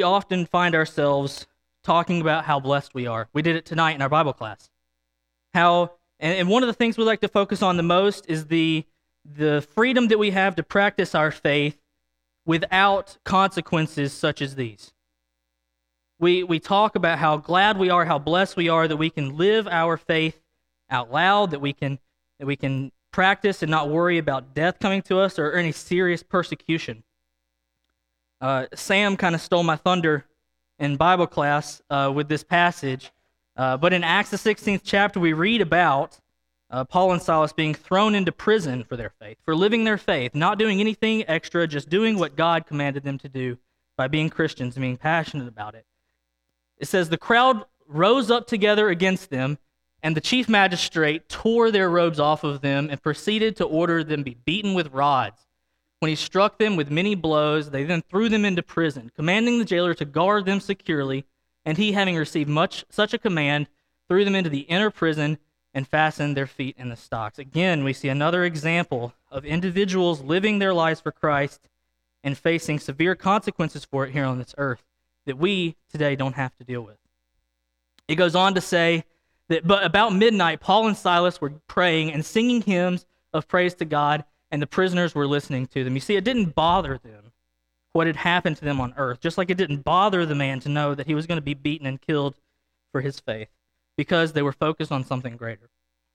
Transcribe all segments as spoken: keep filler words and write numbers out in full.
we often find ourselves talking about how blessed we are. We did it tonight in our Bible class. How, and, and one of the things we like to focus on the most is the, the freedom that we have to practice our faith without consequences such as these. We, we talk about how glad we are, how blessed we are that we can live our faith out loud, that we can, that we can practice and not worry about death coming to us or any serious persecution. Uh, Sam kind of stole my thunder in Bible class uh, with this passage, uh, but in Acts the sixteenth chapter we read about uh, Paul and Silas being thrown into prison for their faith, for living their faith, not doing anything extra, just doing what God commanded them to do by being Christians and being passionate about it. It says, the crowd rose up together against them, and the chief magistrate tore their robes off of them and proceeded to order them be beaten with rods. When he struck them with many blows, they then threw them into prison, commanding the jailer to guard them securely, and he, having received much such a command, threw them into the inner prison and fastened their feet in the stocks. Again, we see another example of individuals living their lives for Christ and facing severe consequences for it here on this earth that we today don't have to deal with. It goes on to say that but about midnight, Paul and Silas were praying and singing hymns of praise to God, and the prisoners were listening to them. You see, it didn't bother them what had happened to them on earth, just like it didn't bother the man to know that he was going to be beaten and killed for his faith, because they were focused on something greater.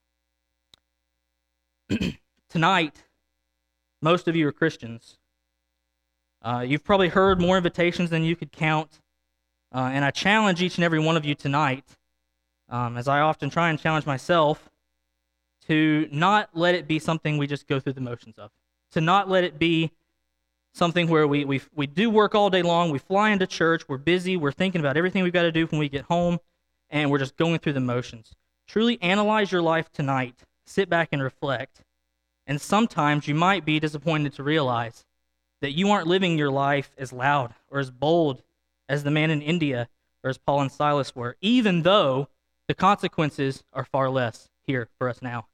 Tonight, most of you are Christians. Uh, you've probably heard more invitations than you could count, uh, and I challenge each and every one of you tonight, um, as I often try and challenge myself, to not let it be something we just go through the motions of, to not let it be something where we, we, we do work all day long, we fly into church, we're busy, we're thinking about everything we've got to do when we get home, and we're just going through the motions. Truly analyze your life tonight, sit back and reflect, and sometimes you might be disappointed to realize that you aren't living your life as loud or as bold as the man in India or as Paul and Silas were, even though the consequences are far less here for us now.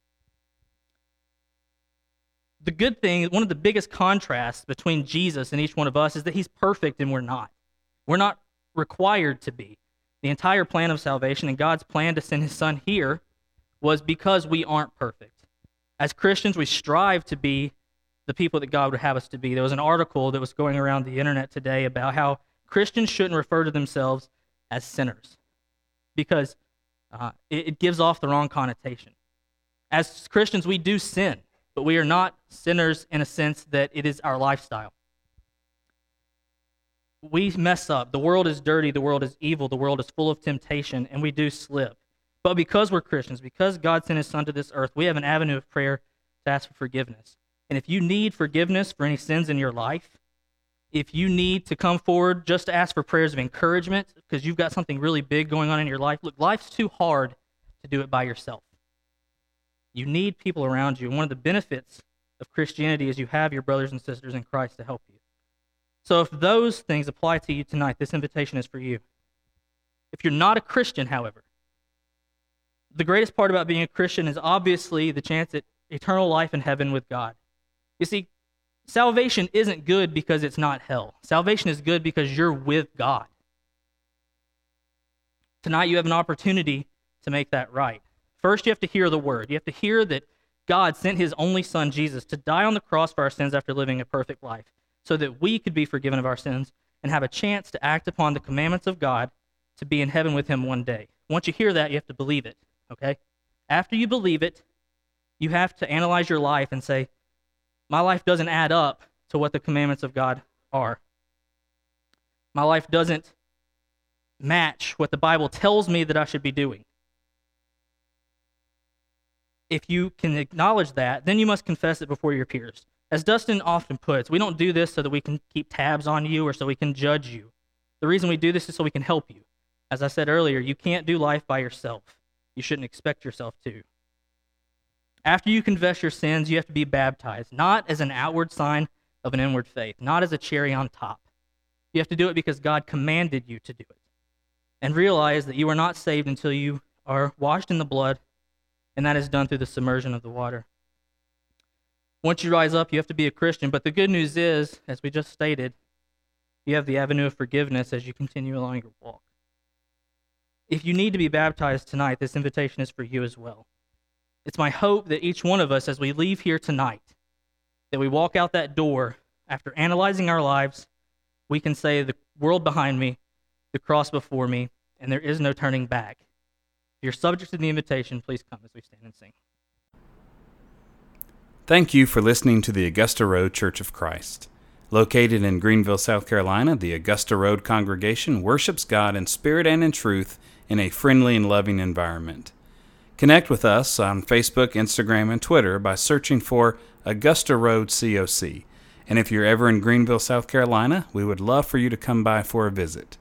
The good thing, one of the biggest contrasts between Jesus and each one of us is that he's perfect and we're not. We're not required to be. The entire plan of salvation and God's plan to send his son here was because we aren't perfect. As Christians, we strive to be the people that God would have us to be. There was an article that was going around the internet today about how Christians shouldn't refer to themselves as sinners because uh, it, it gives off the wrong connotation. As Christians, we do sin, but we are not sinners in a sense that it is our lifestyle. We mess up. The world is dirty. The world is evil. The world is full of temptation, and we do slip. But because we're Christians, because God sent his son to this earth, we have an avenue of prayer to ask for forgiveness. And if you need forgiveness for any sins in your life, if you need to come forward just to ask for prayers of encouragement because you've got something really big going on in your life, look, life's too hard to do it by yourself. You need people around you. And one of the benefits of Christianity is you have your brothers and sisters in Christ to help you. So if those things apply to you tonight, this invitation is for you. If you're not a Christian, however, the greatest part about being a Christian is obviously the chance at eternal life in heaven with God. You see, salvation isn't good because it's not hell. Salvation is good because you're with God. Tonight you have an opportunity to make that right. First, you have to hear the word. You have to hear that God sent his only son, Jesus, to die on the cross for our sins after living a perfect life, so that we could be forgiven of our sins and have a chance to act upon the commandments of God to be in heaven with him one day. Once you hear that, you have to believe it, okay? After you believe it, you have to analyze your life and say, my life doesn't add up to what the commandments of God are. My life doesn't match what the Bible tells me that I should be doing. If you can acknowledge that, then you must confess it before your peers. As Dustin often puts, we don't do this so that we can keep tabs on you or so we can judge you. The reason we do this is so we can help you. As I said earlier, you can't do life by yourself. You shouldn't expect yourself to. After you confess your sins, you have to be baptized, not as an outward sign of an inward faith, not as a cherry on top. You have to do it because God commanded you to do it. And realize that you are not saved until you are washed in the blood, and that is done through the submersion of the water. Once you rise up, you have to be a Christian, but the good news is, as we just stated, You have the avenue of forgiveness as you continue along your walk. If you need to be baptized tonight, this invitation is for you as well. It's my hope that each one of us, as we leave here tonight, that we walk out that door after analyzing our lives, we can say, the world behind me, the cross before me, and there is no turning back. If you're subject to the invitation, please come as we stand and sing. Thank you for listening to the Augusta Road Church of Christ. Located in Greenville, South Carolina, the Augusta Road congregation worships God in spirit and in truth in a friendly and loving environment. Connect with us on Facebook, Instagram, and Twitter by searching for Augusta Road C O C. And if you're ever in Greenville, South Carolina, we would love for you to come by for a visit.